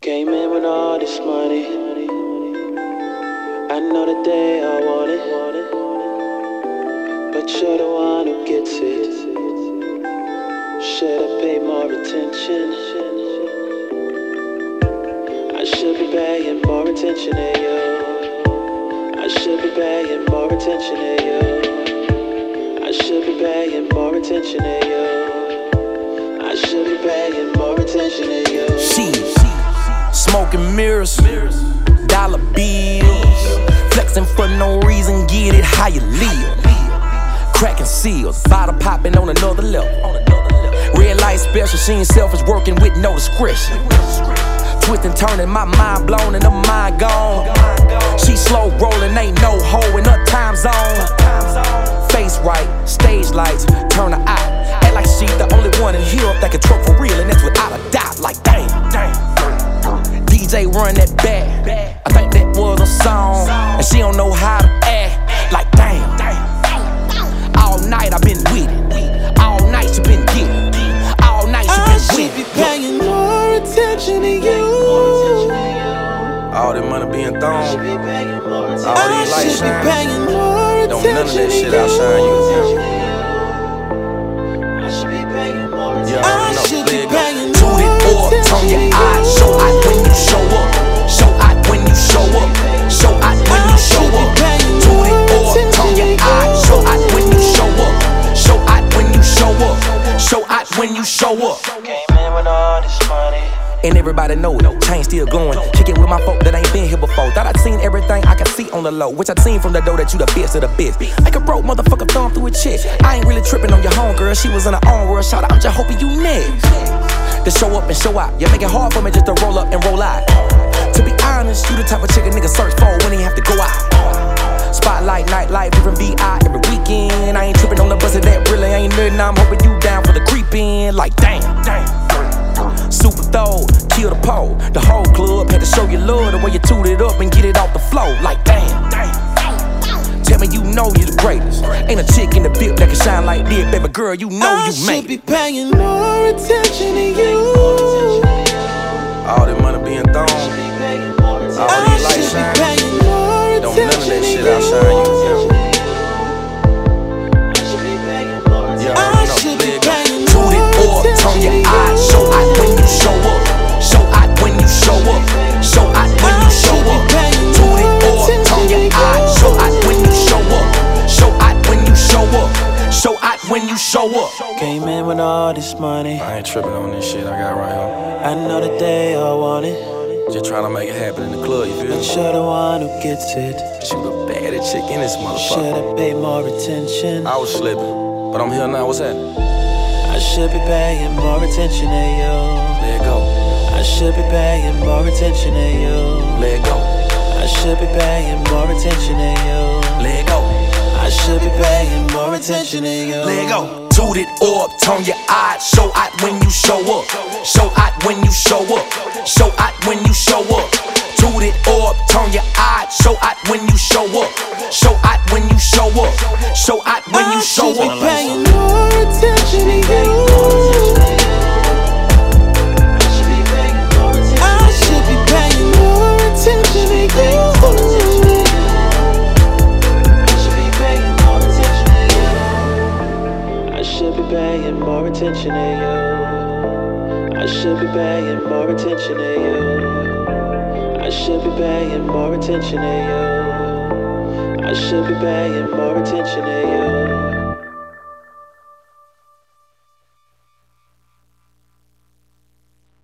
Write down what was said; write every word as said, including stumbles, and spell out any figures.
Came in with all this money. I know the day I want it, but you're the one who gets it. Should I pay more attention? I should be paying more attention to you. I should be paying more attention to you. I should be paying more attention to you. I should be paying more attention to you. She, smoking mirrors, dollar bills, flexing for no reason, get it how you live. Cracking seals, bottle popping on another level. Red light special, she ain't selfish, working with no discretion. Twisting, turning, my mind blown and her mind gone. She slow rolling, ain't no hoe in her time zone. Face right, stage lights, turn her eye. Act like she the only one in here that can twerk for real, and that's without a doubt. Like damn, damn. D J run that back. I think that was a song, and she don't know how to act. Like damn. All night I been with it. All night she been getting. All night she been with it. I should be paying more attention to you. All that money being thrown, all these lights shine. Don't none of that shit outshine you. Yeah, I should be paying more attention. Turn your eyes, show out when you show up. Show out when you show up. Show out when you show up. Toot it or turn your eyes, show out when you show up. Show out when you show up. Show out when you show up. Came in with all this money. And everybody know it, chain still glowing. Kick it with my folk that ain't been here before. Thought I'd seen everything I could see on the low, which I'd seen from the door that you the best of the best. Like a broke motherfucker thumb through a chick. I ain't really tripping on your homegirl, she was in her own world. Shout out, I'm just hoping you next. To show up and show out, you make it hard for me just to roll up and roll out. To be honest, you the type of chick a nigga search for when he have to go out. Spotlight, nightlife, different V I every weekend. I ain't tripping on the bus, that really ain't nothing. I'm hoping you down for the creepin'. Like damn, damn. Super throw, kill the pole. The whole club had to show you love the way you toot it up and get it off the floor. Like damn, damn. Tell me you know you the greatest. Ain't a chick in the build that can shine like this, baby girl. You know I you made should be it. paying more attention to you. All that money being thrown, all these lights shine. Don't none of that shit outshine you. Yeah, I should be paying more attention. Turn your eyes, show out when you show up. Show out when you show up. Show out when you show up. Toot it or turn your eyes, show out when you show up. Show out when you show up. Show out when you show up. Came in with all this money. I ain't tripping on this shit I got right here. I know the day I want it, Just trying to make it happen in the club, you feel but me? you're the one who gets it. You the baddest chick in this Should motherfucker. I pay more attention? I was slipping, but I'm here now, what's happening? I should be paying more attention to you. Let go, I should be paying more attention to you. let go, I should be paying more attention to you. let go, I should be paying more attention to you. let go. Toot it up, turn your eyes, show out when you show up. Show out when you show up. Show out when you show up. Toot it up, turn your eyes, show out when you show up. Show out when you show up. Show out when you show I should be up. paying more attention to you. I should be paying more attention to you. I should be paying more attention to you. I should be paying more attention to you. I should be paying more attention to you. I should be paying more attention to you.